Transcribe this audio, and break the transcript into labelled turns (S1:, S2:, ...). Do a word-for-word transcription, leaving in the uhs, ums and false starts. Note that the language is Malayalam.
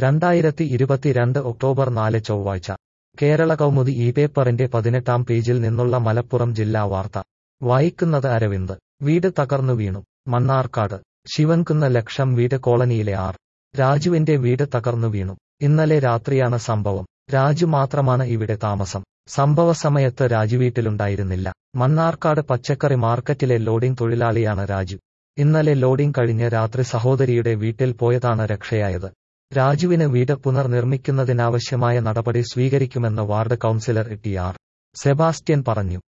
S1: രണ്ടായിരത്തി ഇരുപത്തിരണ്ട് ഒക്ടോബർ നാല് ചൊവ്വാഴ്ച കേരള കൗമുദി ഈ പേപ്പറിന്റെ പതിനെട്ടാം പേജിൽ നിന്നുള്ള മലപ്പുറം ജില്ലാ വാർത്ത വായിക്കുന്നത് അരവിന്ദ്. വീട് തകർന്നു വീണു. മണ്ണാർക്കാട് ശിവൻകുന്ന് ലക്ഷം വീട് കോളനിയിലെ ആർ രാജുവിന്റെ വീട് തകർന്നു വീണു. ഇന്നലെ രാത്രിയാണ് സംഭവം. രാജു മാത്രമാണ് ഇവിടെ താമസം. സംഭവ സമയത്ത് രാജു വീട്ടിലുണ്ടായിരുന്നില്ല. മണ്ണാർക്കാട് പച്ചക്കറി മാർക്കറ്റിലെ ലോഡിംഗ് തൊഴിലാളിയാണ് രാജു. ഇന്നലെ ലോഡിംഗ് കഴിഞ്ഞ് രാത്രി സഹോദരിയുടെ വീട്ടിൽ പോയതാണ് രക്ഷയായത്. രാജുവിന് വീട് പുനർനിർമ്മിക്കുന്നതിനാവശ്യമായ നടപടി സ്വീകരിക്കുമെന്ന് ward councillor T R Sebastian പറഞ്ഞു.